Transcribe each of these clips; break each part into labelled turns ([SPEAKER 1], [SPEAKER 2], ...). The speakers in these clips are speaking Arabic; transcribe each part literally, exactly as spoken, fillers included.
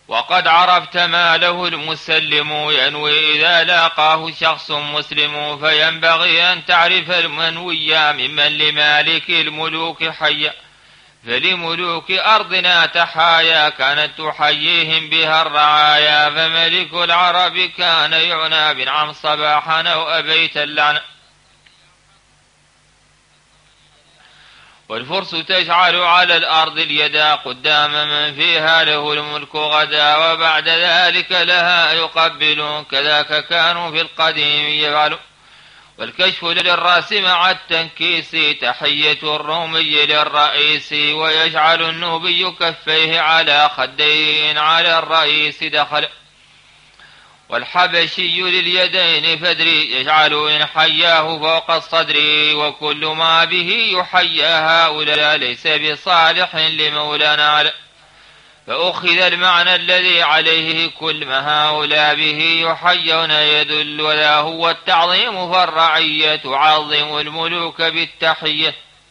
[SPEAKER 1] وقد عرفت ما له المسلم ينوي إذا لاقاه شخص مسلم، فينبغي أن تعرف المنوي ممن لمالك الملوك حيا، فلملوك أرضنا تحايا كانت تحييهم بها الرعايا، فملك العرب كان يعنى بنعم صباحا أو أبيت اللعنة. والفرس تجعل على الأرض اليدا قدام من فيها له الملك غدا، وبعد ذلك لها يقبلون كذاك كانوا في القديم يفعلون. والكشف للرأس مع التنكيس تحية الرومي للرئيس، ويجعل النوبي كفيه على خدين على الرئيس دخل. والحبشي لليدين فدري يجعل إن حياه فوق الصدر، وكل ما به يحيا هؤلاء ليس بصالح لمولانا على. فأخذ المعنى الذي عليه كل ما هؤلاء به يحيون يدل، ولا هو التعظيم فالرعية تعظم الملوك بالتحية.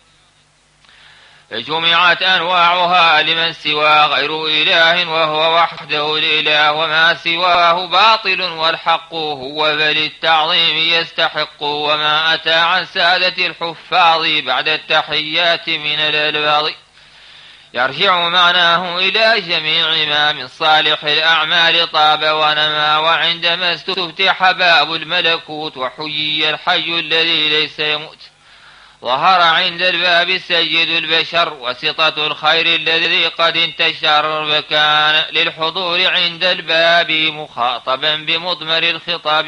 [SPEAKER 1] فجمعت أنواعها لمن سوى غير إله وهو وحده الإله، وما سواه باطل والحق هو فللتعظيم يستحق. وما أتى عن سادة الحفاظ بعد التحيات من الألفاظ يرجع معناه إلى جميع ما من صالح الأعمال طاب ونما. وعندما استفتح باب الملكوت وحيي الحي الذي ليس يموت، ظهر عند الباب سيد البشر وسطة الخير الذي قد انتشر، فكان للحضور عند الباب مخاطبا بمضمر الخطاب.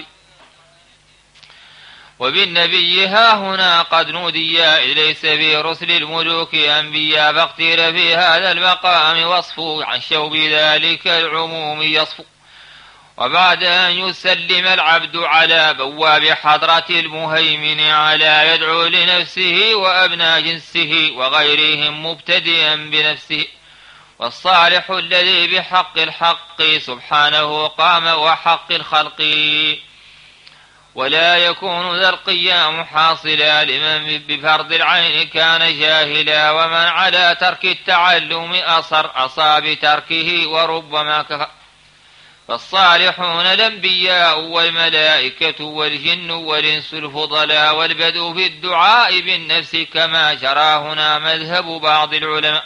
[SPEAKER 1] وبالنبي ها هنا قد نودي ليس في رسل الملوك أنبياء، فاختير في هذا المقام وصفه عن شوب ذلك العموم يصفو. وبعد أن يسلم العبد على بواب حضرة المهيمن على يدعو لنفسه وأبناء جنسه وغيرهم مبتدئا بنفسه، والصالح الذي بحق الحق سبحانه قام وحق الخلق، ولا يكون ذا القيام حاصلا لمن بفرض العين كان جاهلا. ومن على ترك التعلم أصر أصاب بتركه وربما كفر. فالصالحون الأنبياء والملائكة والجن والإنس الفضلاء، والبدء في الدعاء بالنفس كما جرى هنا مذهب بعض العلماء.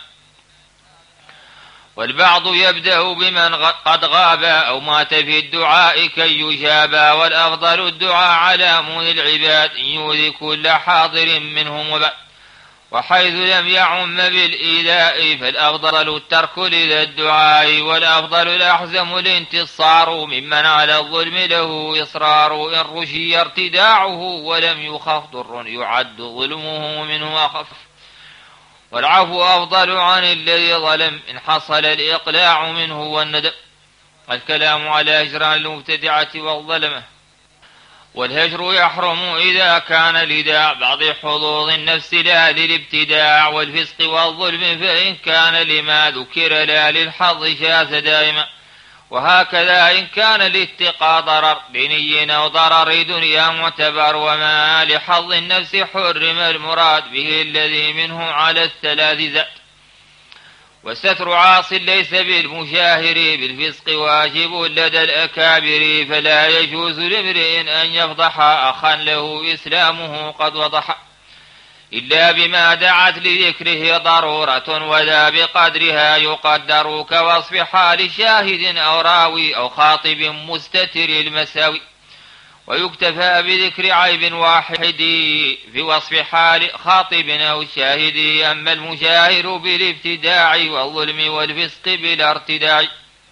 [SPEAKER 1] والبعض يبدأ بمن قد غاب أو مات في الدعاء كي يجابا، والأفضل الدعاء على مون العباد يؤذي كل حاضر منهم وبعد. وحيث لم يعم بالإيذاء فالأفضل الترك لذا الدعاء، والأفضل الأحزم الانتصار ممن على الظلم له إصرار، إن رشي ارتداعه ولم يخف ضر يعد ظلمه منه أخف. والعفو أفضل عن الذي ظلم إن حصل الإقلاع منه والندم. الكلام على هجران المبتدعة والظلمة. والهجر يحرم إذا كان لداع بعض حظوظ النفس لا للابتداع، والفسق والظلم فإن كان لما ذكر لا للحظ جاز دائما. وهكذا إن كان لاتقى ضرر ديني أو ضرر دنيا معتبر، وما لحظ النفس حرم المراد به الذي منه على الثلاث ذات. وستر عاص ليس بالمشاهر بالفسق واجب لدى الأكابر، فلا يجوز لامرئ أن يفضح أخا له إسلامه قد وضح، إلا بما دعت لذكره ضرورة وذا بقدرها يقدر، كوصف حال شاهد أو راوي أو خاطب مستتر المساوي. ويكتفى بذكر عيب واحد في وصف حال خاطب أو شاهد، أما المشاهر بالابتداع والظلم والفسق بلا ارتداع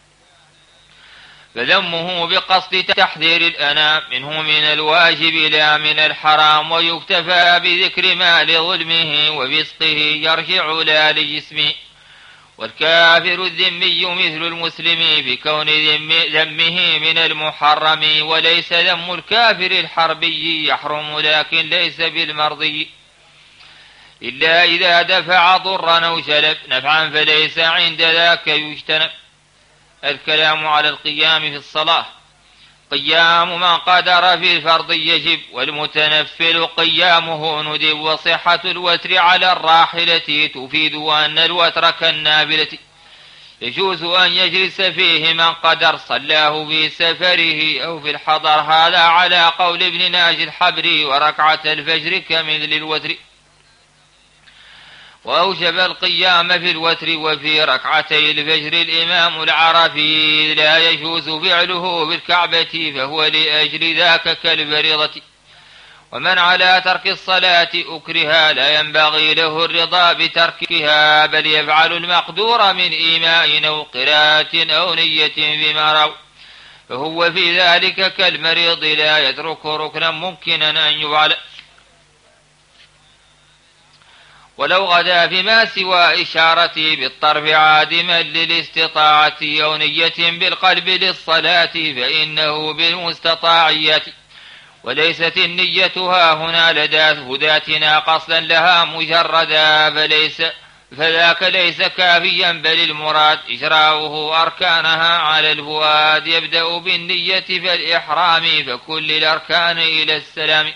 [SPEAKER 1] فذمه بقصد تحذير الأنام منه من الواجب لا من الحرام. ويكتفى بذكر ما لظلمه وفسقه يرجع لا لجسمه. والكافر الذمي مثل المسلم بكون ذمه من المحرم، وليس ذم الكافر الحربي يحرم لكن ليس بالمرضي، إلا إذا دفع ضرا أو جلب نفعا فليس عند ذاك يجتنب. الكلام على القيام في الصلاة. قيام من قدر في الفرض يجب، والمتنفل قيامه ندب. وصحة الوتر على الراحلة تفيد أن الوتر كالنافلة يجوز أن يجلس فيه من قدر صلاه في سفره أو في الحضر، هذا على قول ابن ناجي الحبري، وركعة الفجر كمثل الوتر. وأوجب القيام في الوتر وفي ركعتي الفجر الإمام العرفي، لا يجوز فعله بالكعبة فهو لأجل ذاك كالفريضة. ومن على ترك الصلاة أكرها لا ينبغي له الرضا بتركها، بل يفعل المقدور من إيماء أو قراءة أو نية بما روى، فهو في ذلك كالمريض لا يترك ركنا ممكنا أن يفعل. ولو غدا فيما سوى إشارة بالطرف عادما للاستطاعة أو نية بالقلب للصلاة فإنه بالمستطاعيات، وليست النية ها هنا لدى هداتنا قصدا لها مجردا، فليس فذاك ليس كافيا، بل المراد إجراؤه أركانها على الفؤاد، يبدأ بالنية فالإحرام فكل الأركان إلى السلام.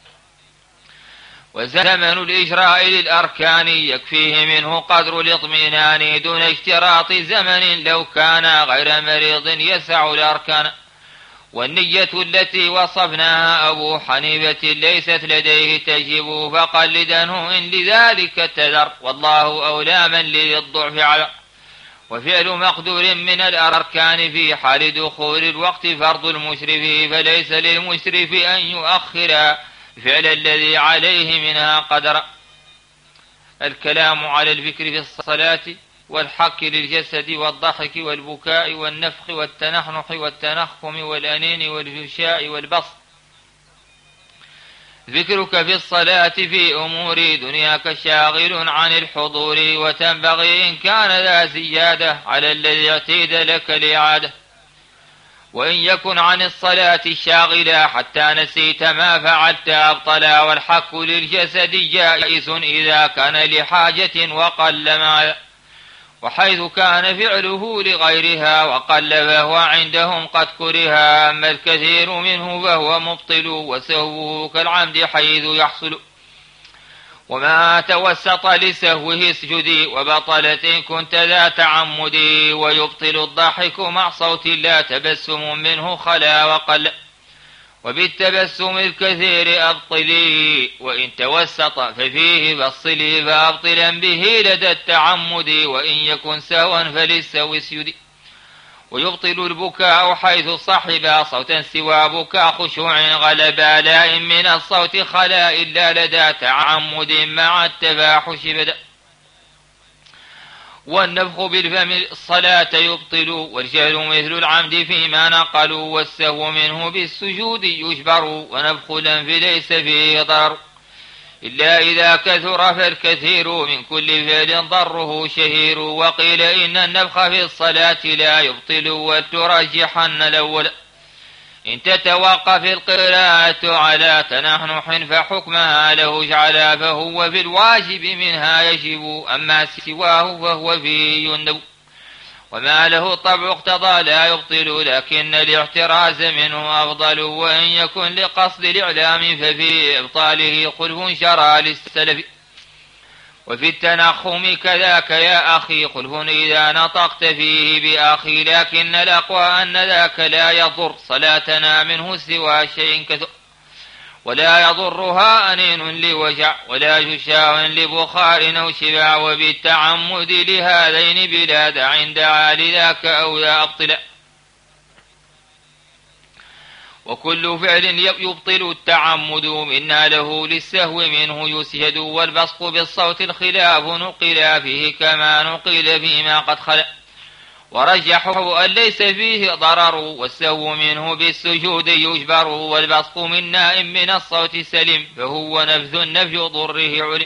[SPEAKER 1] وزمن الإجراء للأركان يكفيه منه قدر الاطمئنان دون اشتراط زمن، لو كان غير مريض يسع الأركان. والنية التي وصفناها أبو حنيفة ليست لديه تجب، فقلدنه إن لذلك تذر، والله أولى من للضعف على. وفعل مقدور من الأركان في حال دخول الوقت فرض المشرف، فليس للمشرف أن يؤخر فعل الذي عليه منها قدر. الكلام على الفكر في الصلاة والحك للجسد والضحك والبكاء والنفخ والتنحنح والتنخم والأنين والجشاء والبسط. ذكرك في الصلاة في أمور دنياك شاغل عن الحضور، وتنبغي إن كان ذا زيادة على الذي اعتيد لك الإعادة. وإن يكن عن الصلاة شاغلا حتى نسيت ما فعلت أبطلا، والحك للجسد جائز إذا كان لحاجة وقل معه، وحيث كان فعله لغيرها وقل فهو عندهم قد كرها. أما الكثير منه فهو مبطل، وسهوه كالعمد حيث يحصل. وما توسط لسهوه اسجدي، وبطلت إن كنت ذا تعمدي. ويبطل الضحك مع صوت لا تبسم منه خلا وقل، وبالتبسم الكثير أبطلي. وإن توسط ففيه فصلي، فأبطلا به لدى التعمد. وإن يكن سهوا فللسهو اسجدي. ويبطل البكاء حيث صحب صوتا سوى بكاء خشوع غلبا، لا إن من الصوت خلا إلا لدى تعمد مع التفاحش بدا. والنفخ بالفم الصلاة يبطل، والجهل مثل العمد فيما نقلوا. والسهو منه بالسجود يجبر، ونفخ الأنف ليس فيه ضرر إلا إذا كثر، فالكثير من كل فعل ضره شهير. وقيل إن النفخ في الصلاة لا يبطل، وترجحن الأول. إن تتوقف القراءة على تنحنح فحكمها له اجعلا، فهو في الواجب منها يجب، أما سواه فهو فيه يندب. وما له طبع اقتضى لا يبطل، لكن الاحتراز منه أفضل. وإن يكن لقصد الإعلام ففي إبطاله خلف شرى للسلف. وفي التنخم كذاك يا أخي خلف إذا نطقت فيه بأخي، لكن الأقوى أن ذاك لا يضر صلاتنا منه سوى شيء كثر. ولا يضرها أنين لوجع، ولا جشاء لبخار أو شبع. وبالتعمد لهذين بلاد عند عال ذاك أو لا أبطل. وكل فعل يبطل التعمد منا له للسهو منه يسجد. والبصق بالصوت الخلاف نقل فيه كما نقل فيما قد خلا، ورجحه أن ليس فيه ضرر. والسهو منه بالسجود يجبر، والبصق من نائم من الصوت سلم، فهو نفذ النفي ضره علم.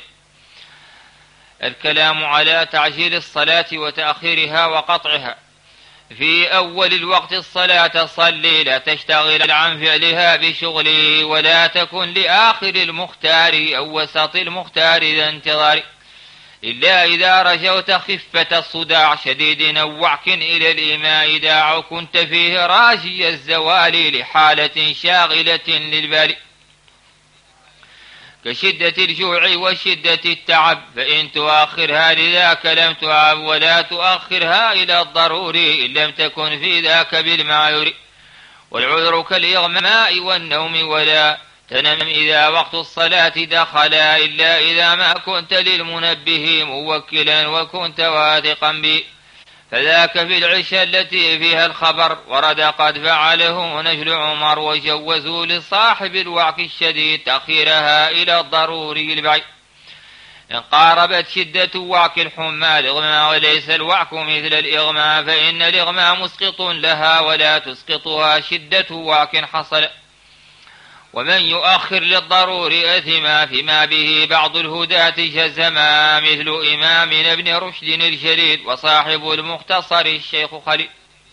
[SPEAKER 1] الكلام على تعجيل الصلاة وتأخيرها وقطعها. في أول الوقت الصلاة صلي، لا تشتغل عن فعلها بشغل. ولا تكن لآخر المختار أو وسط المختار ذا انتظار، إلا إذا رجوت خفة الصداع شديد أو وعك إلى الإماء داع، كنت فيه راجي الزوال لحالة شاغلة للبال. كشدة الجوع وشدة التعب، فإن تؤخرها لذاك لم تعب، ولا تؤخرها إلى الضروري إن لم تكن في ذاك بالمعذور. والعذر كالإغماء والنوم، ولا تنم إذا وقت الصلاة دخل إلا إذا ما كنت للمنبه موكلا وكنت واثقا به، فذاك في العشاء التي فيها الخبر ورد قد فعله نجل عمر، وجوزوا لصاحب الوعك الشديد تأخيرها إلى الضروري البعيد. إن قاربت شدة وعك الحمى الإغماء وليس الوعك مثل الإغماء، فإن الإغماء مسقط لها ولا تسقطها شدة وعك حصل. ومن يؤخر للضرور أثما فيما به بعض الهداة جزما، مثل إمامنا ابن رشد الجليل وصاحب المختصر الشيخ خليل،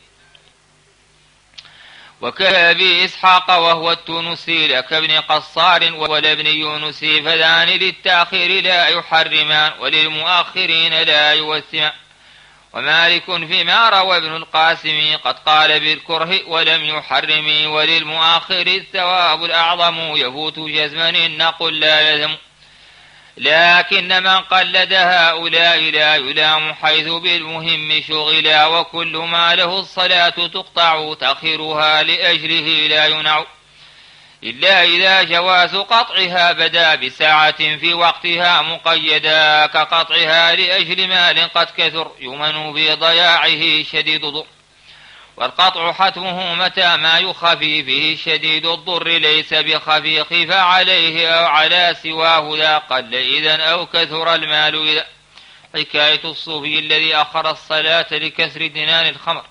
[SPEAKER 1] وكأبي إسحاق وهو التونسي، لك ابن قصار ولا ابن يونسي، فذان للتأخير لا يحرمان وللمؤخرين لا يوثمان. ومالك فيما روى ابن القاسم قد قال بالكره ولم يحرم، وللمؤخر الثواب الأعظم يفوت جزما النقل لا يلزم. لكن من قلد هؤلاء لا يلام حيث بالمهم شغلا، وكل ما له الصلاة تقطع تأخيرها لأجله لا ينع، إلا إذا جواز قطعها بدا بساعة في وقتها مقيدا، كقطعها لأجل مال قد كثر يمن بضياعه شديد ضر. والقطع حتمه متى ما يخفي فيه شديد الضر ليس بخفي، خف عليه أو على سواه لا قل إذن أو كثر المال إذا. حكاية الصوفي الذي أخر الصلاة لكسر دنان الخمر.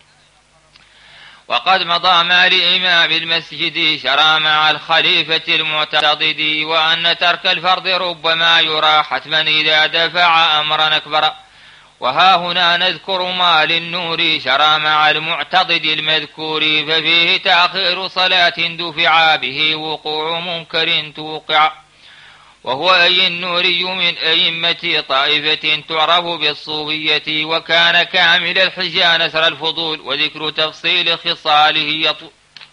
[SPEAKER 1] وقد مضى ما لإمام المسجد شرى مع الخليفة المعتضد، وأن ترك الفرض ربما يرى حتما إذا دفع أمرا أكبر. وها هنا نذكر ما للنور شرى مع المعتضد المذكور، ففيه تأخير صلاة دفع به وقوع منكر توقع. وهو أي النوري من أئمة طائفة تعرف بالصوفية، وكان كامل الحجة نسر الفضول، وذكر تفصيل خصاله يطول.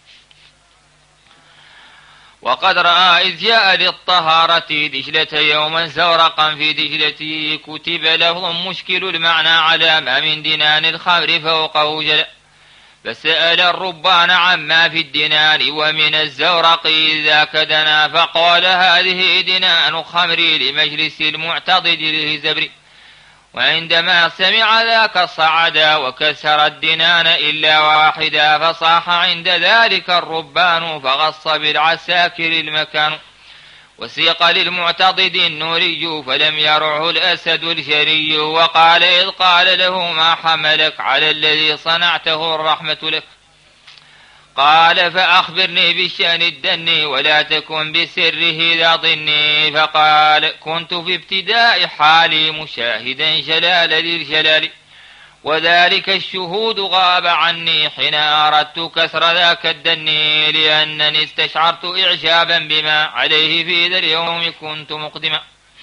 [SPEAKER 1] وقد رأى إذ جاء للطهارة دجلة يوما زورقا في دجلته، كتب لفظ مشكل المعنى على ما من دنان الخمر فوقه جل، فسأل الربان عما في الدنان ومن الزورق ذاك دنا، فقال هذه دنان خمري لمجلس المعتضد للهزبري. وعندما سمع ذاك صعدا وكسر الدنان إلا واحدا، فصاح عند ذلك الربان فغص بالعساكر المكان. وسيق للمعتضد النوري فلم يرعه الأسد الجري، وقال إذ قال له ما حملك على الذي صنعته الرحمة لك؟ قال فأخبرني بشأن الدن ولا تكن بسره ذا ظني. فقال كنت في ابتداء حالي مشاهدا جلال للجلال، وذلك الشهود غاب عني حين أردت كسر ذاك الدن، لأنني استشعرت إعجابا بما عليه في ذا اليوم كنت مقدما.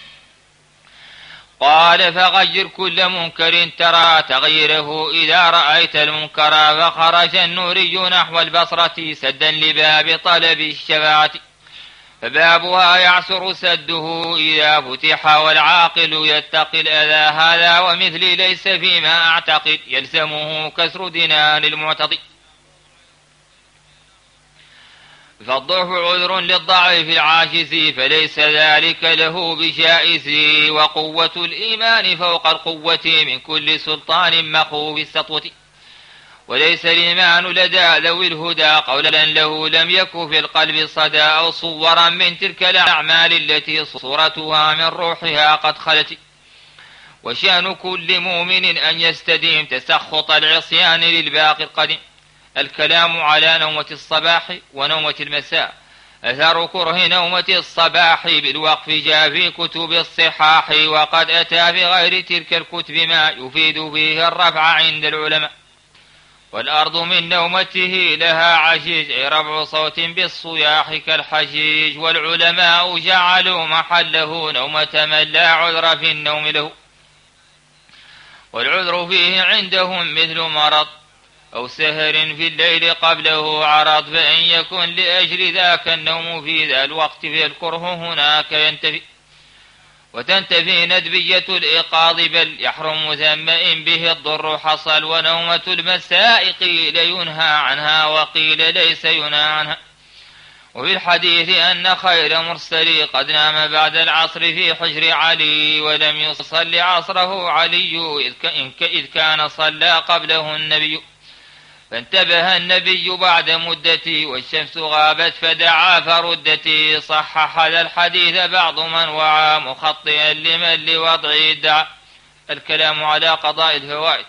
[SPEAKER 1] قال فغير كل منكر ترى تغيره إذا رأيت المنكر. فخرج النوري نحو البصرة سدا لباب طلب الشفاعة، فبابها يعسر سده إذا فتح، والعاقل يتقي الأذى. هذا ومثلي ليس فيما أعتقد يلزمه كسر دنان المعتضي. فالضعف عذر للضعيف العاجز فليس ذلك له بجائز، وقوة الإيمان فوق القوة من كل سلطان مخوف السطوة. وليس الإيمان لدى ذوي الهدى قولا له لم يكن في القلب صدى، أو صورا من تلك الأعمال التي صورتها من روحها قد خلت. وشأن كل مؤمن أن يستديم تسخط العصيان للباقي القديم. الكلام على نومة الصباح ونومة المساء. أثر كره نومة الصباح بالوقف جاء في كتب الصحاح، وقد أتى في غير تلك الكتب ما يفيد فيه الرفع عند العلماء. والأرض من نومته لها عجيج أي رفع صوت بالصياح كالحجيج، والعلماء جعلوا محله نومة من لا عذر في النوم له. والعذر فيه عندهم مثل مرض أو سهر في الليل قبله عرض، فإن يكن لأجل ذاك النوم في ذا الوقت فالكره هناك ينتفي، وتنتفي ندبية الإيقاظ، بل يحرم ثم إن به الضر حصل. ونومة المساء قيل ينهى عنها وقيل ليس ينهى عنها. وفي الحديث أن خير مرسل قد نام بعد العصر في حجر علي، ولم يصل عصره علي إذ كان صلى قبله النبي. فانتبه النبي بعد مدتي والشمس غابت فدعا فردتي. صحح هذا الحديث بعض من وعى مخطئا لمن لوضعه ادعى. الكلام على قضاء الفوائد.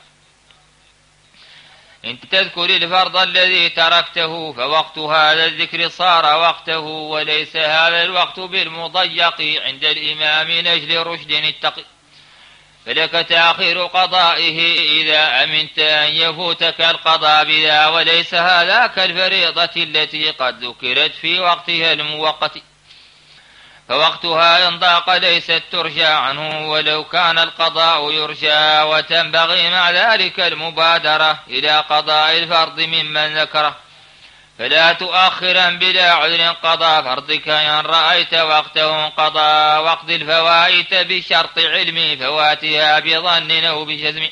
[SPEAKER 1] إن تذكر الفرض الذي تركته فوقت هذا الذكر صار وقته، وليس هذا الوقت بالمضيق عند الإمام نجل رشد التقي، فلك تأخير قضائه إذا أمنت أن يفوتك القضاء بذا، وليس هذا كالفريضة التي قد ذكرت في وقتها الموقت، فوقتها إن ضاق ليست ترجى عنه ولو كان القضاء يرجى. وتنبغي مع ذلك المبادرة إلى قضاء الفرض ممن ذكره، فلا تؤخرا بلا عذر قضاء فرضك إن رأيت وقته قضاء وقت الفوائت بشرط علم فواتها بظن أو بجزم.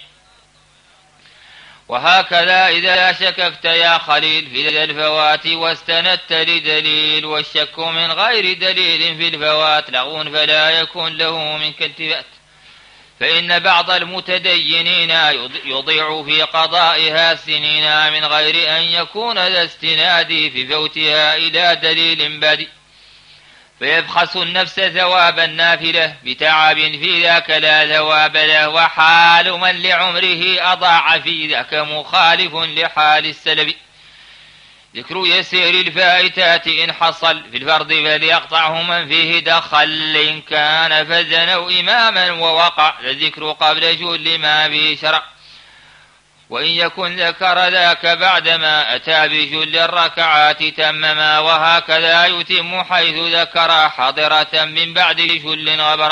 [SPEAKER 1] وهكذا إذا شككت يا خليل في ذا الفوات واستندت لدليل، والشك من غير دليل في الفوات لغو فلا يكون له منك التفات. فإن بعض المتدينين يضيع في قضائها سنين من غير أن يكون ذا استناد في فوتها إلى دليل بادئ، فيبخس النفس ثواب النافلة بتعب في ذاك لا ثواب له. وحال من لعمره أضاع في ذاك مخالف لحال السلب. ذكر يسير الفائتات إن حصل في الفرض فليقطعه من فيه دخل، إن كان فزن أو إماما ووقع الذكر قبل جل ما به شرع. وإن يكن ذكر ذاك بعدما أتى بجل الركعات تمما، وهكذا يتم حيث ذكر حاضرة من بعد جل غبر.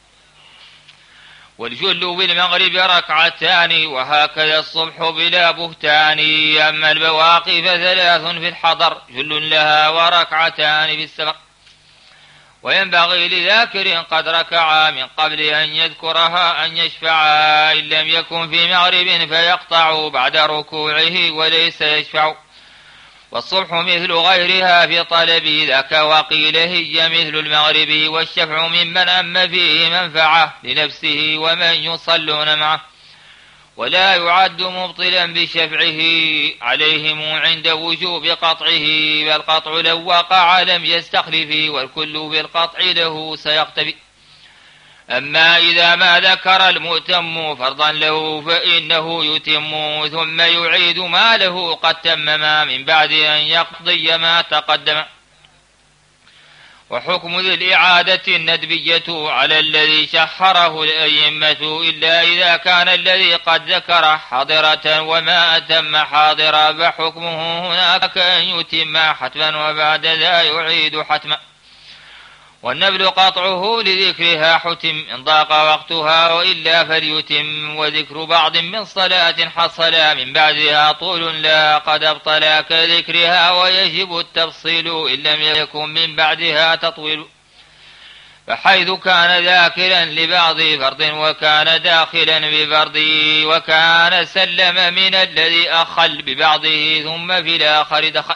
[SPEAKER 1] والجل بالمغرب ركعتان وهكذا الصبح بلا بهتان. أما البواقي فثلاث في الحضر جل لها وركعتان في السفر. وينبغي لذاكر قد ركع من قبل أن يذكرها أن يشفعها، إن لم يكن في مغرب فيقطع بعد ركوعه وليس يشفع. والصبح مثل غيرها في طلب ذاك وقيل هي مثل المغرب. والشفع ممن أم فيه منفعة لنفسه ومن يصلون معه، ولا يعد مبطلا بشفعه عليهم عند وجوب قطعه، بل قطع لو وقع لم يستخلف والكل بالقطع له سيقتفي. أما إذا ما ذكر المؤتم فرضا له فإنه يتم ثم يعيد ما له قد تمما من بعد أن يقضي ما تقدم. وحكم ذي الإعادة الندبية على الذي شحره الأئمة، إلا إذا كان الذي قد ذكر حاضرة وما أتم حاضرا، فحكمه هناك أن يتم حتما وبعد ذا يعيد حتما. والنبل قطعه لذكرها حتم إن ضاق وقتها، وإلا فليتم. وذكر بعض من صلاة حصل من بعدها طول لا قد أبطل كذكرها، ويجب التفصيل إن لم يكن من بعدها تطويل. فحيث كان ذاكرا لبعض فرض وكان داخلا بفرض، وكان سلم من الذي أخل ببعضه ثم في الآخر دخل،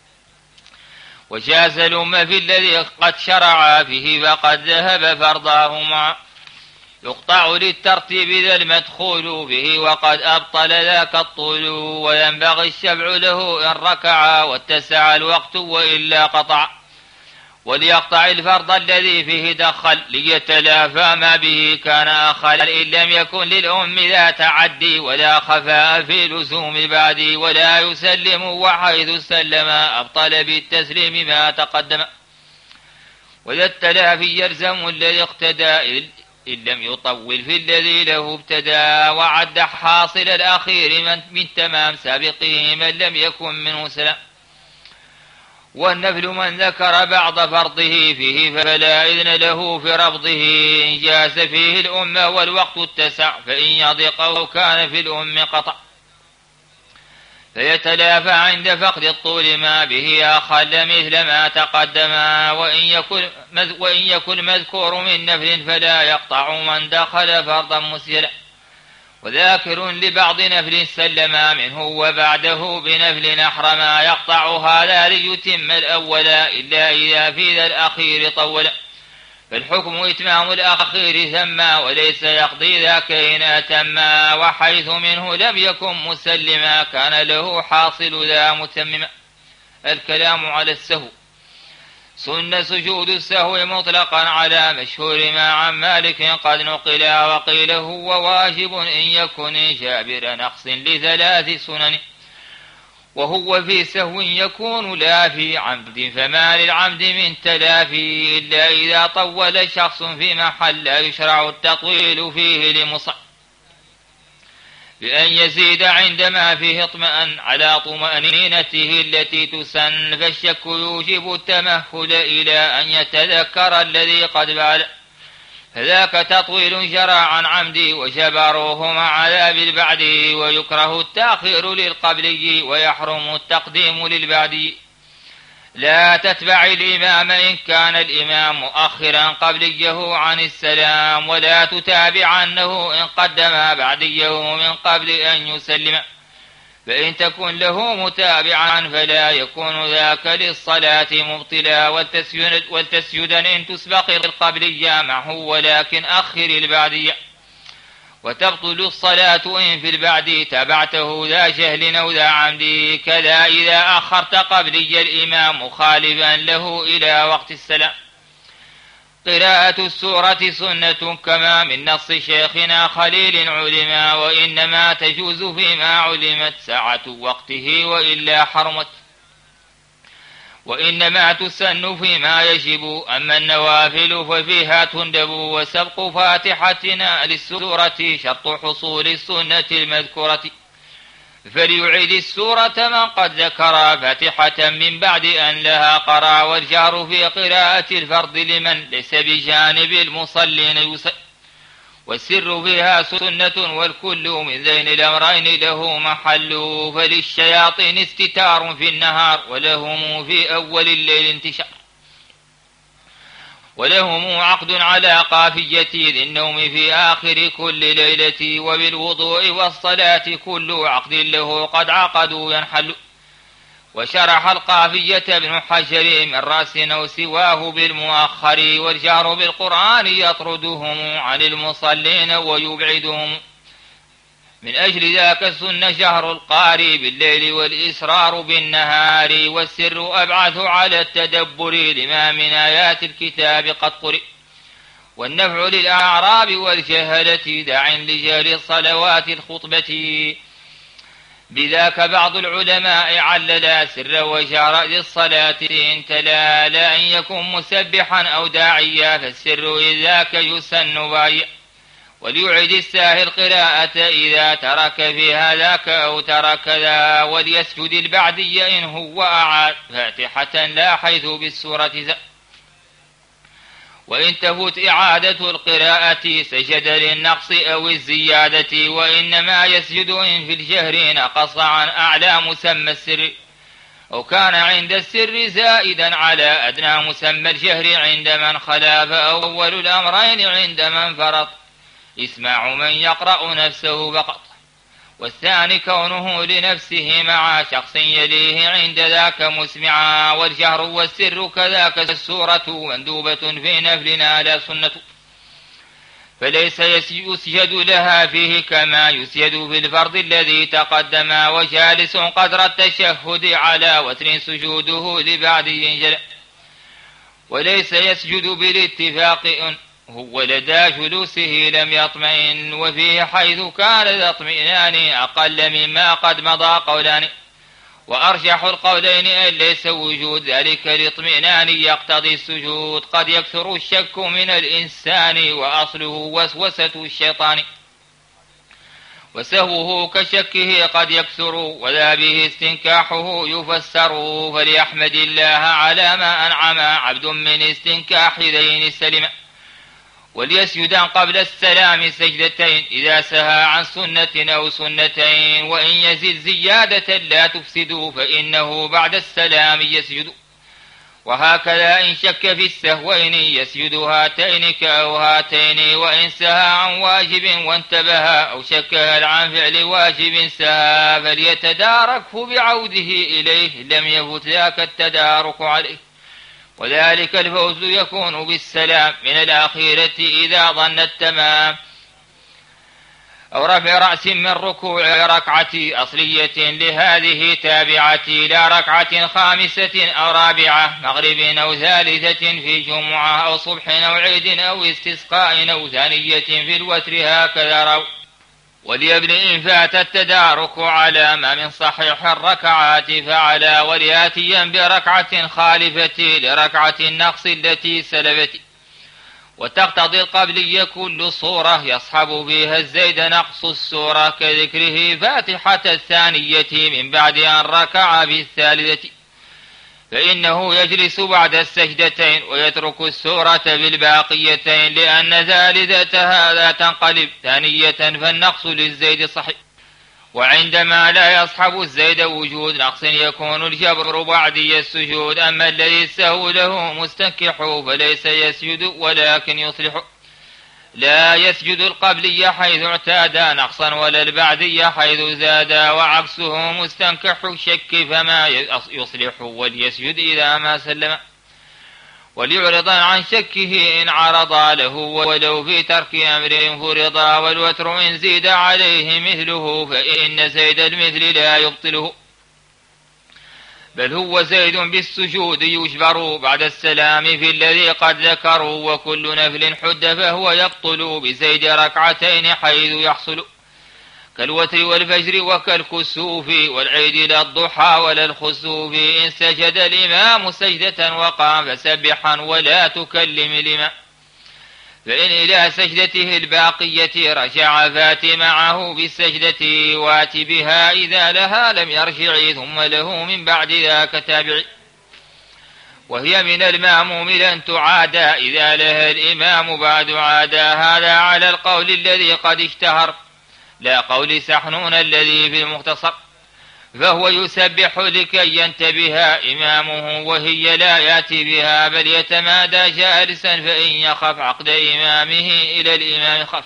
[SPEAKER 1] وجاز الأم في الذي قد شرع فيه فقد ذهب فرضاهما. يقطع للترتيب ذا المدخول به وقد أبطل ذاك الطول، وينبغي الشفع له إن ركع واتسع الوقت وإلا قطع. وليقطع الفرض الذي فيه دخل ليتلافى ما به كان أخل، إن لم يكن للأم ذا تعدي ولا خفاء في لزوم بعدي، ولا يسلم وحيث سلم أبطل بالتسليم ما تقدم. وذا التلافي يلزم الذي اقتدى إن لم يطول في الذي له ابتدى، وعد حاصل الأخير من, من تمام سابقه من لم يكن منه سلام. والنفل من ذكر بعض فرضه فيه فلا إذن له في ربضه، إن جاز فيه الأم والوقت اتسع، فإن يضيق أو كان في الأم قطع. فيتلافى عند فقد الطول ما به أخل مثل ما تقدم. وإن يكن, وإن يكن مذكور من نفل فلا يقطع من دخل فرضا مسجلا. وذاكر لبعض نفل سلما منه وبعده بنفل أحرما يقطع هذا ليتم الأول إلا إذا في ذا الأخير طول. فالحكم إتمام الأخير ثم وليس يقضي ذاك إن أتما. وحيث منه لم يكن مسلما كان له حاصل ذا متمما. الكلام على السهو. سن سجود السهو مطلقا على مشهور ما عن مالك قد نقل وقيل هو واجب إن يكن جابر نقص لثلاث سنن. وهو في سهو يكون لا في عمد فما للعمد من تلافي إلا إذا طول شخص في محل لا يشرع التطويل فيه لمصح بأن يزيد عندما فيه اطمأن على طمأنينته التي تسن. فالشك يوجب التمهل إلى أن يتذكر الذي قد بعد فذاك تطويل جرى عن عمدي وجبروه مع عذاب البعد. ويكره التأخير للقبلي ويحرم التقديم للبعدي. لا تتبع الإمام إن كان الإمام مؤخرا قبليه عن السلام ولا تتابعنه إن قدم بعديه من قبل أن يسلم. فإن تكن له متابعا فلا يكون ذاك للصلاة مبطلا. والتسجد إن تسبق القبلية معه ولكن أخر البعدية. وتبطل الصلاة إن في البعد تبعته ذا جهل أو ذا عمد. كذا إذا أخرت قبلي الإمام مخالفا له إلى وقت السلام. قراءة السورة سنة كما من نص شيخنا خليل علما. وإنما تجوز فيما علمت ساعة وقته وإلا حرمت. وإنما تسن فيما يجب. أما النوافل ففيها تندب. وسبق فاتحتنا للسورة شرط حصول السنة المذكورة. فليعيد السورة من قد ذكر فاتحة من بعد أن لها قرأ. والجار في قراءة الفرض لمن ليس بجانب المصلين يسأل. والسر فيها سنة والكل من ذين الأمرين له محل. فللشياطين استتار في النهار ولهم في أول الليل انتشار. ولهم عقد على قافية ذي النوم في آخر كل ليلة. وبالوضوء والصلاة كل عقد له قد عقدوا ينحل. وشرح القافية ابن حجر من رأس أو سواه بالمؤخر. والجهر بالقرآن يطردهم عن المصلين ويبعدهم. من أجل ذاك السنة جهر القاري بالليل والإسرار بالنهار. والسر أبعث على التدبر لما من آيات الكتاب قد قرئ. والنفع للأعراب والجهلة داع لجهل الصلوات الخطبة. بذاك بعض العلماء علل سر وجهر للصلاة إن تلا لا أن يكون مسبحا أو داعيا. فالسر إذ ذاك يسن بايا. وليعد الساهي القراءة إذا ترك فيها ذاك أو ترك ذا. وليسجد البعدي إن هو أعاد فاتحة لا حيث بالسورة ذا. وإن تفوت إعادة القراءة سجد للنقص أو الزيادة. وإنما يسجد إن في الجهر نقص عن أعلى مسمى السر. أو كان عند السر زائدا على أدنى مسمى الجهر عند من خلاف. أول الأمرين عند من فرط اسمع من يقرأ نفسه فقط. والثاني كونه لنفسه مع شخص يليه عند ذاك مسمعا. والجهر والسر كذاك السورة مندوبة في نفلنا لا سنة. فليس يسجد لها فيه كما يسجد في الفرض الذي تقدم. وجالس قدر التشهد على وتر سجوده لبعد ينجل. وليس يسجد بالاتفاق هو لدى جلوسه لم يطمئن. وفيه حيث كان ذا اطمئنان أقل مما قد مضى قولان. وأرجح القولين أن ليس وجود ذلك الاطمئنان يقتضي السجود. قد يكثر الشك من الإنسان وأصله وسوسة الشيطان. وسهوه كشكه قد يكثر وذا به استنكاحه يفسر. فليحمد الله على ما أنعم عبد من استنكاح ذين السلم. وليسجدا قبل السلام سجدتين إذا سهى عن سنة أو سنتين، وإن يزد زيادة لا تفسد فإنه بعد السلام يسجد. وهكذا إن شك في السهوين يسجد هاتين كأو هاتين، وإن سهى عن واجب وانتبه أو شك هل عن فعل واجب سهى فليتداركه بعوده إليه، لم يفت ذاك التدارك عليه. وذلك الفوز يكون بالسلام من الأخيرة إذا ظن التمام، أو رفع رأس من ركوع ركعة أصلية لهذه تابعة، لا ركعة خامسة أو رابعة مغرب أو ثالثة في جمعة أو صبح أو عيد أو استسقاء أو ثانية في الوتر، هكذا رو. وليبن إن فات التدارك على ما من صحيح الركعات فعلى، ولياتيا بركعة خالفة لركعة النقص التي سلبت. وتقتضي القبلية كل صورة يصحب فيها الزيد نقص السورة، كذكره فاتحة الثانية من بعد أن ركع بالثالثة، فإنه يجلس بعد السجدتين ويترك السورة بالباقيتين، لأن ثالثتها لا تنقلب ثانية فالنقص للزيد صحيح. وعندما لا يصحب الزيد وجود نقص يكون الجبر بعدي السجود. أما الذي السهو له مستنكح فليس يسجد ولكن يصلح، لا يسجد القبلي حيث اعتاد نقصا ولا البعدي حيث زاد، وعكسه مستنكح الشك فما يصلح وليسجد إذا ما سلم. وليعرض عن شكه إن عرض له ولو في ترك أمر فرضا، والوتر إن زيد عليه مثله فإن زيد المثل لا يبطله، بل هو زيد بالسجود يجبر بعد السلام في الذي قد ذكروا. وكل نفل حد فهو يبطل بزيد ركعتين حيث يحصل، كالوتر والفجر وكالكسوف والعيد لا الضحى ولا الخسوف. إن سجد الإمام سجدة وقام فسبحا ولا تكلم الإمام، فإن إلى سجدته الباقية رجع فات معه بالسجدة وات بها إذا لها لم يرجع، ثم له من بعد ذاك تابع. وهي من المأموم لن تعادى إذا لها الإمام بعد عادى، هذا على القول الذي قد اشتهر لا قول سحنون الذي في المختصر، فهو يسبح لكي ينتبه إمامه وهي لا يأتي بها، بل يتمادى جالسا فإن يخف عقد إمامه إلى الإمام خف،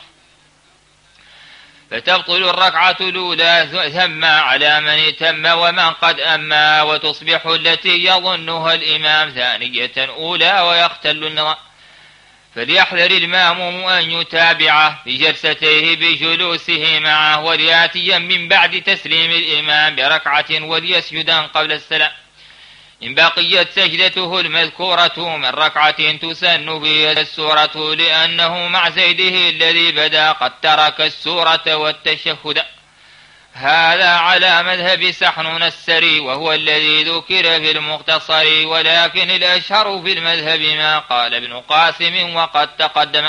[SPEAKER 1] فتبطل الركعة الأولى ثم على من تم ومن قد أما، وتصبح التي يظنها الإمام ثانية أولى ويختل النظام. فليحذر المأموم أن يتابعه في جلستيه بجلوسه معه، ولياتيا من بعد تسليم الإمام بركعة وليسجدا قبل السلام. إن بقيت سجدته المذكورة من ركعة تسن فيها السورة، لأنه مع زيده الذي بدا قد ترك السورة والتشهد. هذا على مذهب سحنون السري وهو الذي ذكر في المختصر، ولكن الأشهر في المذهب ما قال ابن قاسم وقد تقدم.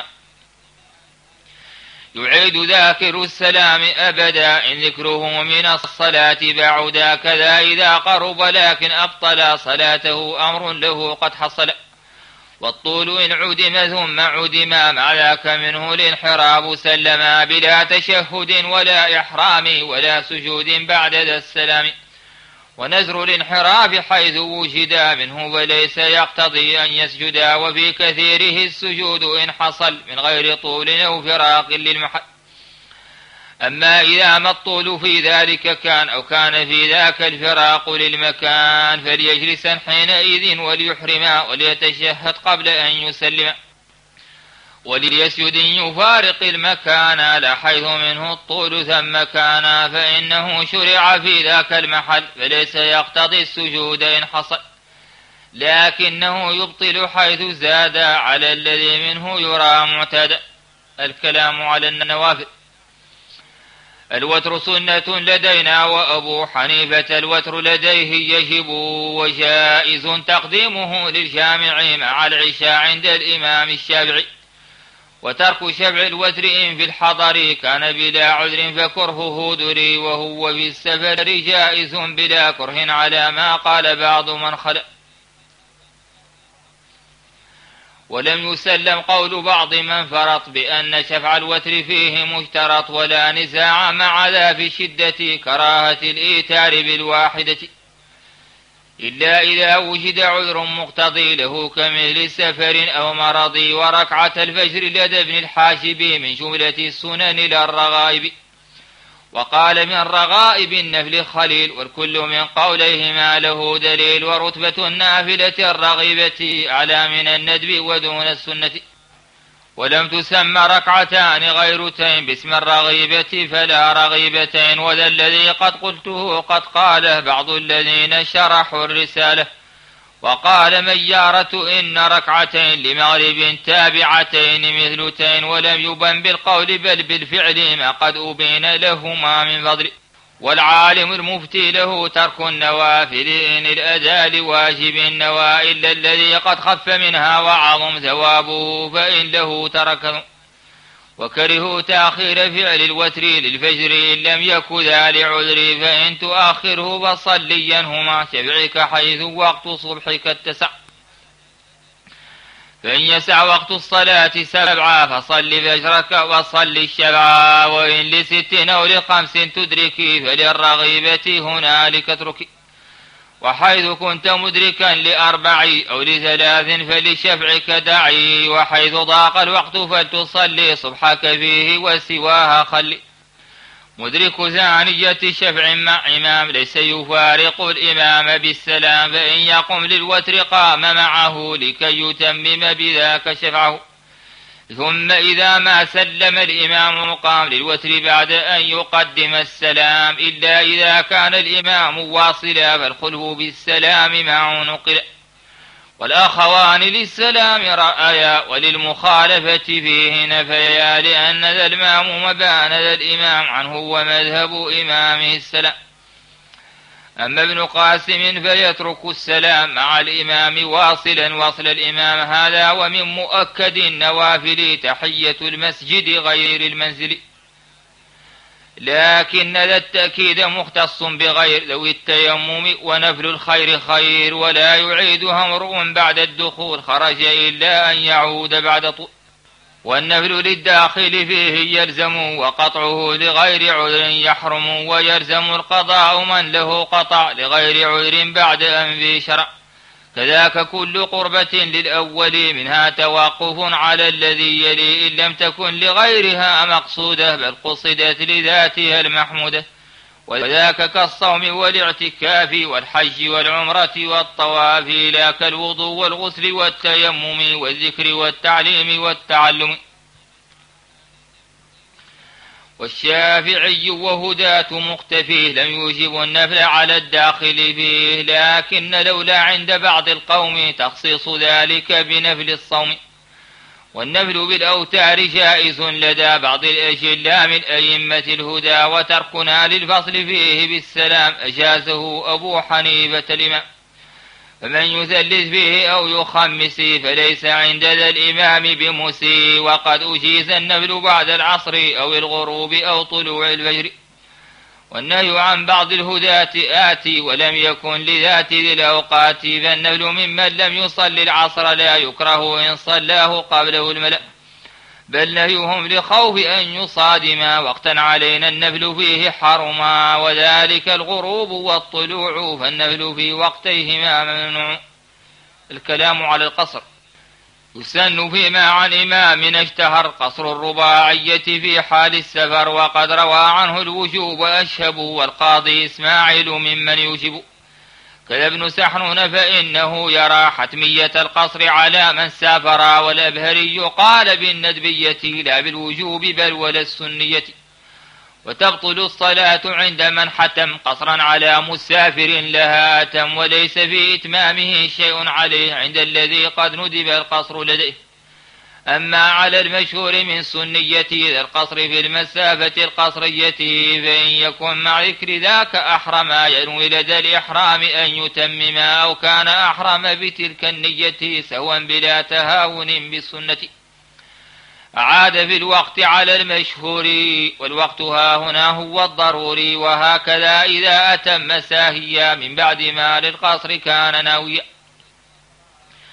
[SPEAKER 1] يعيد ذاكر السلام أبدا إن ذكره من الصلاة بعدا، كذا إذا قرب لكن أبطل صلاته أمر له قد حصل. والطول إن عدم ثم عدم مع ذاك منه الانحراف سلما، بلا تشهد ولا إحرام ولا سجود بعد ذا السلام. ونزر الانحراف حيث وجد منه وليس يقتضي أن يسجد، وفي كثيره السجود إن حصل من غير طول أو فراق للمحل. أما إذا ما الطول في ذلك كان أو كان في ذاك الفراق للمكان فليجلسا حينئذ وليحرما وليتشهد قبل أن يسلم، وليسجد يفارق المكان لا حيث منه الطول ثم كان، فإنه شرع في ذاك المحل فليس يقتضي السجود إن حصل، لكنه يبطل حيث زاد على الذي منه يرى معتاد. الكلام على النوافل. الوتر سنة لدينا وأبو حنيفة الوتر لديه يجب وجائز تقديمه للجامع مع العشاء عند الإمام الشافعي. وترك شفع الوتر إن في الحضر كان بلا عذر فكرهه دري، وهو في السفر جائز بلا كره على ما قال بعض من خلق. ولم يسلم قول بعض من فرط بأن شفع الوتر فيه مشترط، ولا نزاع مع ذا في شدة كراهة الإيتار بالواحدة، إلا إذا وجد عذر مقتضي له كمثل سفر أو مرض. وركعة الفجر لدى ابن الحاشب من جملة السنن للرغائب. وقال من رغائب النفل خليل، والكل من قوليهما له دليل. ورتبة النافلة الرغيبة أعلى من الندب ودون السنة، ولم تسمى ركعتان غيرتين باسم الرغيبة فلا رغيبتين. وذا الذي قد قلته قد قاله بعض الذين شرحوا الرسالة، وقال ميارة إن ركعتين لمغرب تابعتين مثلتين، ولم يبن بالقول بل بالفعل ما قد أبين لهما من فضل. والعالم المفتي له ترك النوافل إن الأداء لواجب النوى، إلا الذي قد خف منها وعظم ثوابه فإن له تركه. وكرهوا تأخير فعل الوتر للفجر إن لم يك ذا لعذر، فإن تؤخره فصلينهما شفعك حيث وقت صبحك اتسع. فإن يسع وقت الصلاة سبعا فصل فجرك وصل الشفعا، وإن لست أو لخمس تدركي فللرغيبة هنالك اتركي. وحيث كنت مدركا لأربع أو لثلاث فلشفعك دعي، وحيث ضاق الوقت فلتصلي صبحك فيه وسواها خلي. مدرك ثانية شفع مع إمام ليس يفارق الإمام بالسلام، فإن يقم للوتر قام معه لكي يتمم بذاك شفعه. ثم إذا ما سلم الإمام قام للوتر بعد أن يقدم السلام، إلا إذا كان الإمام واصلا فالخلف بالسلام مع نقل. والأخوان للسلام رأيا وللمخالفة فيه نفيا، لأن ذا الماموم بان ذا الإمام عنه ومذهب إمامه السلام. أما ابن قاسم فيترك السلام مع الإمام واصلا وصل الإمام هذا. ومن مؤكد النوافل تحية المسجد غير المنزل، لكن ذا التأكيد مختص بغير ذوي التيمم. ونفل الخير خير ولا يعيدها امرؤ بعد الدخول خرج إلا أن يعود بعد طول. والنفل للداخل فيه يلزم وقطعه لغير عذر يحرم، ويلزم القضاء من له قطع لغير عذر بعد أن في شرع. كذاك كل قربة للأول منها توقف على الذي يلي، إن لم تكن لغيرها مقصودة بل قصدت لذاتها المحمودة. وذاك كالصوم والاعتكاف والحج والعمرة والطواف، لا كالوضوء والغسل والتيمم والذكر والتعليم والتعلم. والشافعي وهداة مقتفيه لم يوجب النفل على الداخل فيه، لكن لولا عند بعض القوم تخصيص ذلك بنفل الصوم. والنفل بالأوتار جائز لدى بعض الأجلاء من أئمة الهدى، وتركنا للفصل فيه بالسلام أجازه أبو حنيفة الإمام. فمن يثلث فيه أو يخمس فليس عند ذا الإمام بمسي. وقد أجيز النفل بعد العصر أو الغروب أو طلوع الفجر. والنهي عن بعض الهداة آتي ولم يكن لذات ذي الأوقات، فالنفل ممن لم يصل العصر لا يكره إن صلاه قبله الملأ، بل نهيهم لخوف أن يصادما وقتا علينا النفل فيه حرما. وذلك الغروب والطلوع فالنفل في وقتيهما ممنوع. الكلام على القصر. يسن فيما عن إمام اشتهر قصر الرباعية في حال السفر، وقد روى عنه الوجوب وأشهب، والقاضي إسماعيل ممن يوجب. كذا ابن سحنون فإنه يرى حتمية القصر على من سافر، والأبهري قال بالندبية لا بالوجوب بل ولا السنية. وتبطل الصلاة عند من حتم قصرا على مسافر لها أتم، وليس في إتمامه شيء عليه عند الذي قد ندب القصر لديه. أما على المشهور من سنية ذا القصر في المسافة القصرية، فإن يكن مع ذكر ذاك أحرما ينوي لدى الإحرام أن يتمم، أو كان أحرم بتلك النية سوا بلا تهاون بالسنة. عاد في الوقت على المشهور، والوقت ها هنا هو الضروري. وهكذا إذا أتم ساهيا من بعد ما للقصر كان ناويا.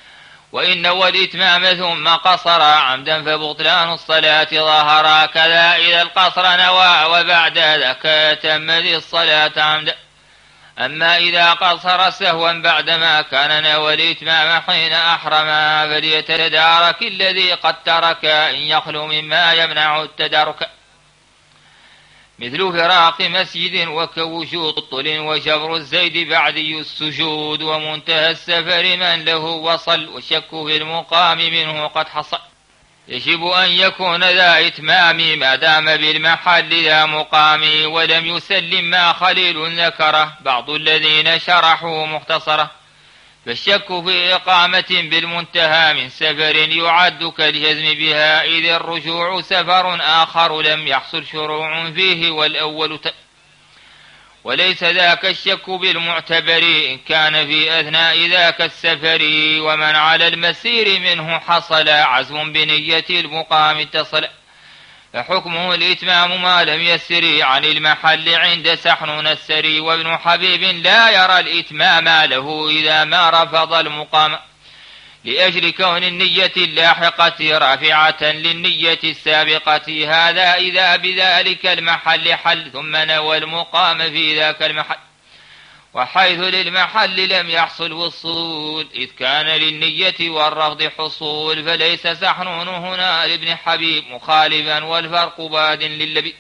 [SPEAKER 1] وإن والإتمام ثم قصر عمدا فبطلان الصلاة ظهر، كذا إذا القصر نوى وبعد ذاك يتم ذي الصلاة عمدا. أما إذا قصر سهوا بعدما كان نوى الإتمام حين أحرما فليتدارك الذي قد ترك إن يخلو مما يمنع التدارك، مثل فراق مسجد وكوشوط طل وشبر الزيد بعدي السجود، ومنتهى السفر من له وصل والشك في المقام منه قد حصل. يجب أن يكون ذا إتمام ما دام بالمحل ذا مقام، ولم يسلم ما خليل ذكره بعض الذين شرحوا مختصره، فالشك في إقامة بالمنتهى من سفر يعد كالجزم بها، إذ الرجوع سفر آخر لم يحصل شروع فيه والأول ت... وليس ذاك الشك بالمعتبر إن كان في أثناء ذاك السفر، ومن على المسير منه حصل عزم بنية المقام اتصل، فحكمه الإتمام ما لم يسر عن المحل عند سحن السري، وابن حبيب لا يرى الإتمام له إذا ما رفض المقام، لأجل كون النية اللاحقة رافعة للنية السابقة، هذا إذا بذلك المحل حل ثم نوى المقام في ذاك المحل، وحيث للمحل لم يحصل وصول إذ كان للنية والرفض حصول، فليس سحنون هنا لابن حبيب مخالفا والفرق باد للبي،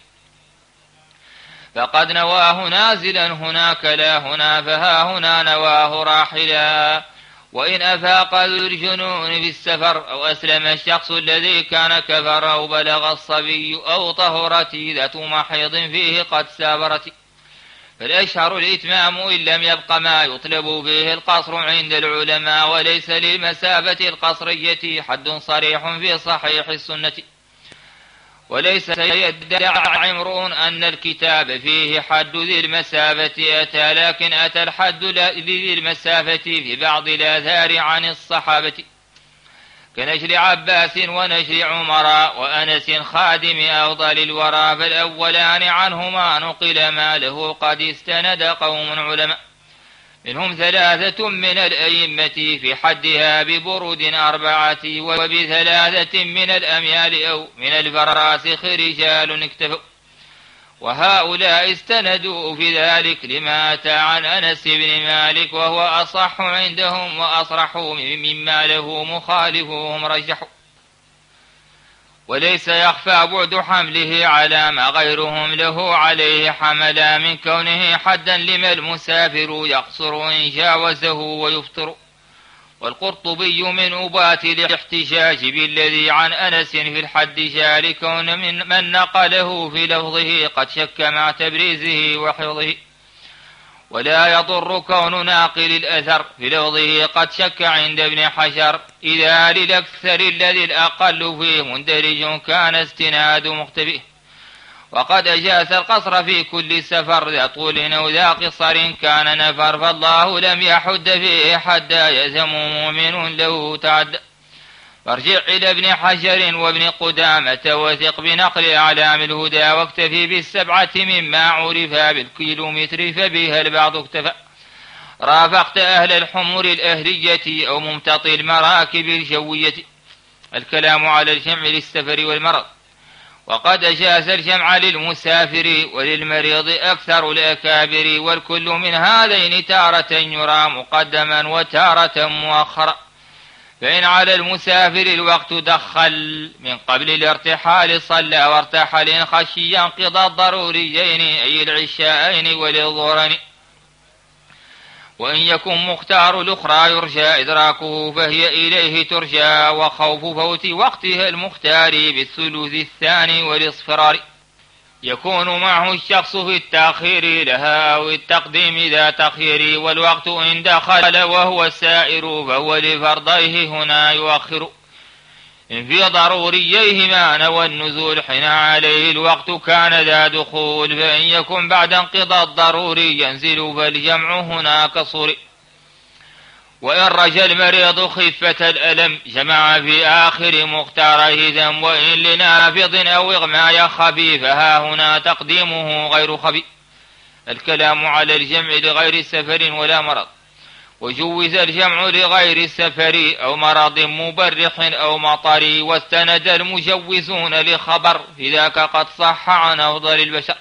[SPEAKER 1] فقد نواه نازلا هناك لا هنا، فها هنا نواه راحلا. وإن أفاق ذو الجنون في السفر أو أسلم الشخص الذي كان كفر أو بلغ الصبي أو طهرت ذات محيض فيه قد سابرت، فالأشهر الإتمام إن لم يبق ما يطلب فيه القصر عند العلماء، وليس للمسافة القصرية حد صريح في صحيح السنة، وليس يدعي امرؤ أن الكتاب فيه حد ذي المسافة أتى، لكن أتى الحد لذي المسافة في بعض الآثار عن الصحابة كنشر عباس ونشر عمر وأنس خادم أفضل الورى، فالأولان عنهما نقل ما له قد استند قوم علماء، منهم ثلاثة من الأئمة في حدها ببرود أربعة، وبثلاثة من الأميال أو من الفراسخ رجال اكتفوا، وهؤلاء استندوا في ذلك لما أتى عن أنس بن مالك، وهو أصح عندهم وأصرح مما له مخالفهم رجحوا، وليس يخفى بعد حمله على ما غيرهم له عليه حملا، من كونه حدا لما المسافر يقصر إن جاوزه ويفطر. والقرطبي من أبات الاحتجاج بالذي عن أنس في الحد جار، كون من, من نقله في لفظه قد شك مع تبريزه وحفظه، ولا يضر كون ناقل الأثر في لفظه قد شك عند ابن حجر، إذا للأكثر الذي الأقل فيه مندرج كان استناد مختبئ. وقد أجاز القصر في كل سفر ذا طول أو ذا قصر كان نفر، فالله لم يحد فيه حدا يزم مؤمن له تعدى. فارجع إلى ابن حجر وابن قدامة وثق بنقل أعلام الهدى، واكتفي بالسبعة مما عرف بالكيلومتر فبها البعض اكتفى. رافقت أهل الحمر الأهلية أو ممتطي المراكب الجوية، الكلام على الجمع للسفر والمرض. وقد أجاز الجمع للمسافر وللمريض أكثر الأكابر، والكل من هذين تارة يرى مقدما وتارة مؤخرا، فإن على المسافر الوقت دخل من قبل الارتحال صلى وارتحل إن خشي انقضاء الضروريين أي العشاءين وللظهرين. وإن يكن مختار الأخرى يرجى إدراكه فهي إليه ترجى، وخوف فوت وقتها المختار بالثلث الثاني والاصفرار، يكون معه الشخص في التأخير لها أو التقديم ذا تخير، والوقت إن دخل وهو السائر فهو لفرضيه هنا يؤخر، إن في ضرورييهما نوى النزول حين عليه الوقت كان ذا دخول، فإن يكن بعد انقضاء الضروري ينزل فالجمع هنا كصور. وإن رجى المريض خفة الألم جمع في آخر مختاره ذم، وإن لنافض أو إغماء خبي فها هنا تقديمه غير خبي، الكلام على الجمع لغير سفر ولا مرض. وجوز الجمع لغير السفر أو مرض مبرح أو مطر، واستند المجوزون لخبر في ذاك قد صح عن أفضل البشر.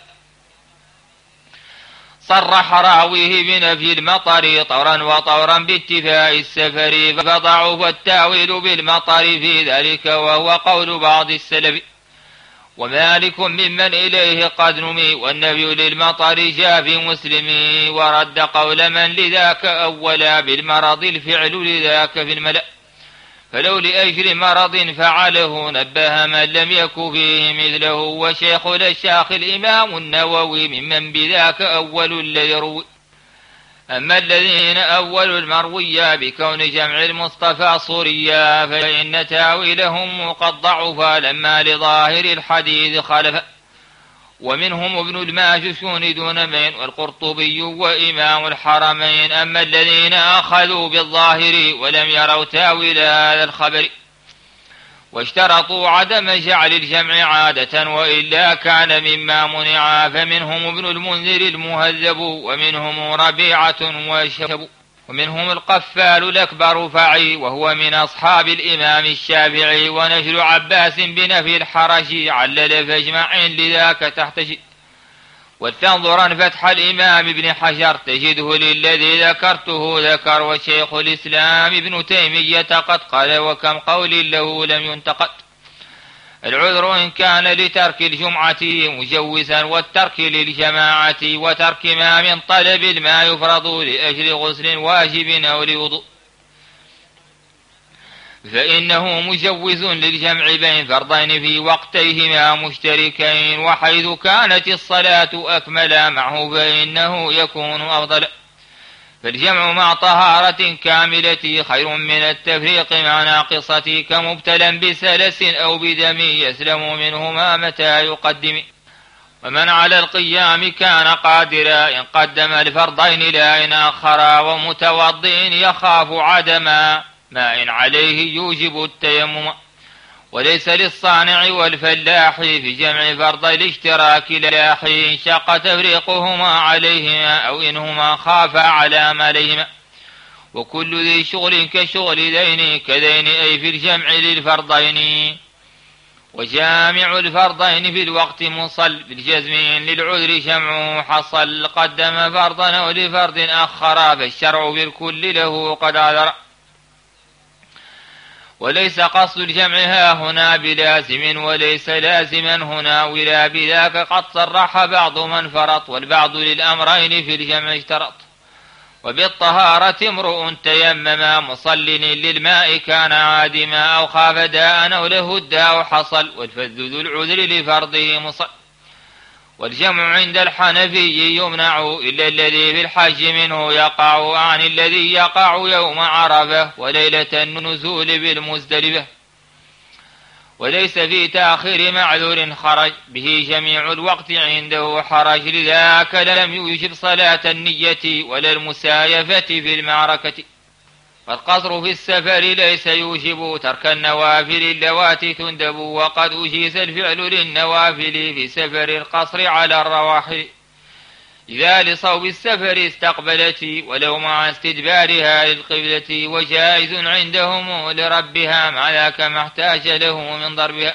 [SPEAKER 1] صرح راويه بنفي المطر طورا وطورا باتفاء السفر، فضعف التاويل بالمطر في ذلك وهو قول بعض السلف. ومالك ممن إليه قد نمي، والنبي للمطر جاء في مسلم، ورد قول من لذاك أولا بالمرض الفعل لذاك في الملأ، فلو لأجل مرض فعله نبه من لم يك فيه مثله. وشيخ الشاخ الإمام النووي ممن بذاك أول الذي روي. أما الذين أولوا المروية بكون جمع المصطفى صوريا فإن تاويلهم قد ضعف لما لظاهر الحديث خلف، ومنهم ابن الماجشون دون من والقرطبي وإمام الحرمين. أما الذين أخذوا بالظاهر ولم يروا تاويل هذا الخبر واشترطوا عدم جعل الجمع عادة وإلا كان مما منع، فمنهم ابن المنذر المهذب، ومنهم ربيعة وشهب، ومنهم القفال الأكبر فعي وهو من أصحاب الإمام الشافعي. ونجل عباس بنفي الحرج علل فاجمع لذاك تحتج. وتنظرا فتح الإمام ابن حجر تجده للذي ذكرته ذكر. وشيخ الإسلام ابن تيمية قد قال وكم قول له لم ينتقد. العذر إن كان لترك الجمعة مجوزا والترك للجماعة، وترك ما من طلب ما يفرض لأجل غسل واجب أو لوضوء، فإنه مجوز للجمع بين فرضين في وقتيهما مشتركين، وحيث كانت الصلاة أكمل معه فإنه يكون أفضل. فالجمع مع طهارة كاملة خير من التفريق مع ناقصة، كمبتلا بسلس أو بدم يسلم منهما متى يقدم. ومن على القيام كان قادرا إن قدم الفرضين لا إن أخرا، ومتوضئ يخاف عدما ما إن عليه يوجب التيمم. وليس للصانع والفلاح في جمع فرض الاشتراك لاح، إن شق تفريقهما عليهما أو إنهما خافا على مالهما. وكل ذي شغل كشغل ذين كذين أي في الجمع للفرضين. وجامع الفرضين في الوقت مصل بالجزم للعذر جمعه حصل، قدم فرضا أو لفرض أخرا فالشرع بالكل له قد عذر. وليس قصد الجمع ها هنا بلازم، وليس لازما هنا ولا بذاك قد صرح بعض من فرط، والبعض للأمرين في الجمع اشترط. وبالطهارة امرؤ تيمم مصل للماء كان عادما، أو خاف داء أو له الداء حصل، والفذ ذو العذر لفرضه مصل. والجمع عند الحنفي يمنع إلا الذي في الحج منه يقع، عن الذي يقع يوم عرفة وليلة النزول بالمزدلفة. وليس في تأخير معذور خرج به جميع الوقت عنده حرج، لذاك لم يوجب صلاة النية ولا المسايفة في المعركة. فالقصر في السفر ليس يوجب ترك النوافل اللواتي تندب، وقد أجيز الفعل للنوافل في سفر القصر على الرواحل إذا لصوب السفر استقبلت ولو مع استدبارها للقبلة، وجائز عندهم لربها مع ذاك ما احتاج له من ضربها.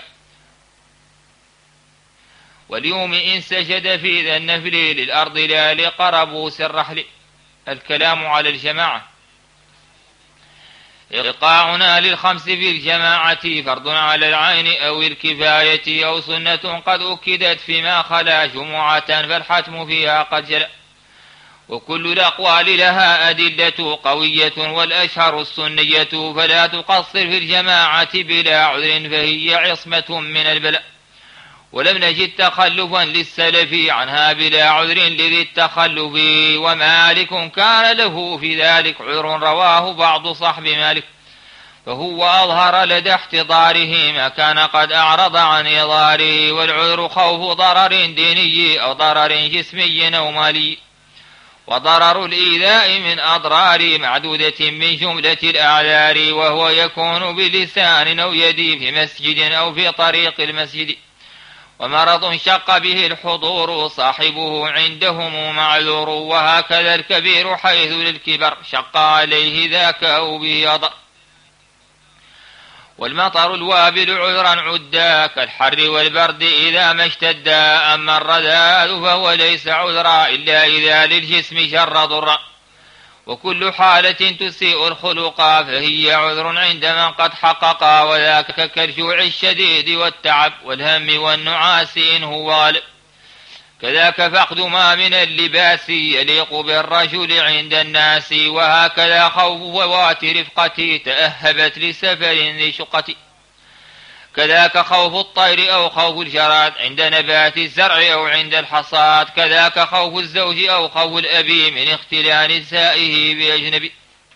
[SPEAKER 1] واليوم إن سجد في ذا النفل للأرض لا لقربوس الرحل. الكلام على الجماعة. إيقاعنا للخمس في الجماعة فرض على العين أو الكفاية، أو سنة قد أكدت فيما خلا جمعة فالحتم فيها قد جلى. وكل الأقوال لها أدلة قوية، والأشهر السنية، فلا تقصر في الجماعة بلا عذر فهي عصمة من البلاء. ولم نجد تخلفا للسلف عنها بلا عذر لذي التخلف، ومالك كان له في ذلك عذر رواه بعض صحب مالك، فهو أظهر لدى احتضاره ما كان قد أعرض عن إظهاره. والعذر خوف ضرر ديني أو ضرر جسمي أو مالي. وضرر الإيذاء من أضرار معدودة من جملة الأعذار، وهو يكون بلسان أو يد في مسجد أو في طريق المسجد. ومرض شق به الحضور صاحبه عندهم معذور، وهكذا الكبير حيث للكبر شق عليه ذاك أو به أضر. والمطر الوابل عذرا عدا كالحر والبرد إذا ما اشتدا، أما الرذاذ فهو ليس عذرا إلا إذا للجسم شر ضرا. وكل حالة تسيء الخلق فهي عذر عند من قد حقق، وذاك كالجوع الشديد والتعب والهم والنعاس إن هو غالب. كذاك فقد ما من اللباس يليق بالرجل عند الناس، وهكذا خوف فوات رفقتي تأهبت لسفر ذي شقتي. كذاك خوف الطير أو خوف الجراد عند نبات الزرع أو عند الحصاد. كذاك خوف الزوج أو خوف الأبي من اختلال نسائه بأجنبي.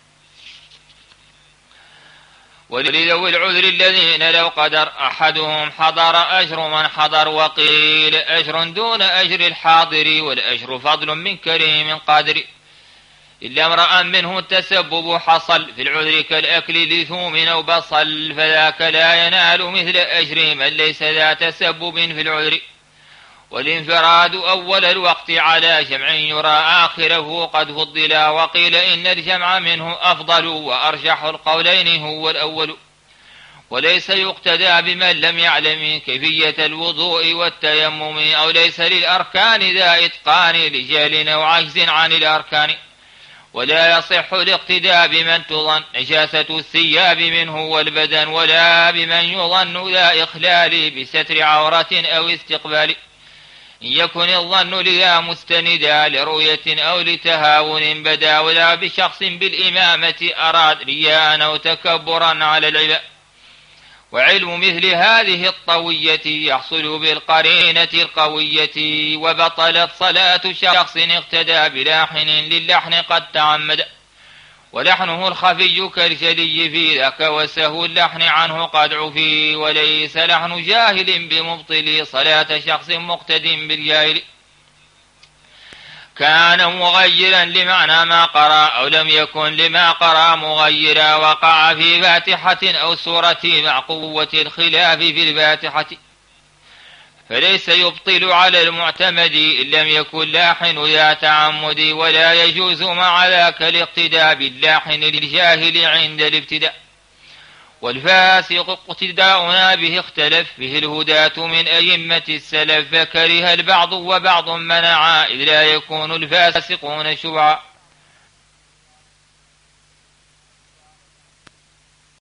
[SPEAKER 1] ولذوي العذر الذين لو قدر أحدهم حضر أجر من حضر، وقيل أجر دون أجر الحاضر، والأجر فضل من كريم قادر. إلا امرأ منه التسبب حصل في العذر كالأكل لثوم أو بصل، فذاك لا ينال مثل أجر من ليس ذا تسبب في العذر. والانفراد أول الوقت على جمع يرى آخره قد فضل، وقيل إن الجمع منه أفضل، وأرجح القولين هو الأول. وليس يقتدى بمن لم يعلم كيفية الوضوء والتيمم، أو ليس للأركان ذا إتقان لجهل أو عجز عن الأركان. ولا يصح الاقتداء بمن تظن نجاسة الثياب منه والبدن، ولا بمن يظن ذا إخلال بستر عورة أو استقبال. إن يكن الظن لذا مستندا لرؤية أو لتهاون بدا، ولا بشخص بالإمامة أراد رياء أو تكبرا على العباد. وعلم مثل هذه الطوية يحصل بالقرينة القوية، وبطلت صلاة شخص اقتدى بلاحن للحن قد تعمد. ولحنه الخفي كالجلي في ذاك، وسهو اللحن عنه قد عفي. وليس لحن جاهل بمبطل صلاة شخص مقتد بالجاهل، كان مغيرا لمعنى ما قرأ أو لم يكن لما قرأ مغيرا. وقع في فاتحة أو سورة مع قوة الخلاف في الفاتحة، فليس يبطل على المعتمد إن لم يكن لاحن ذا تعمد. ولا يجوز مع ذاك الاقتداء باللاحن للجاهل عند الابتداء. والفاسق اقتداؤنا به اختلف به الهداة من أئمة السلف، فكره البعض وبعض منعا إذ لا يكون الفاسقون شبعا.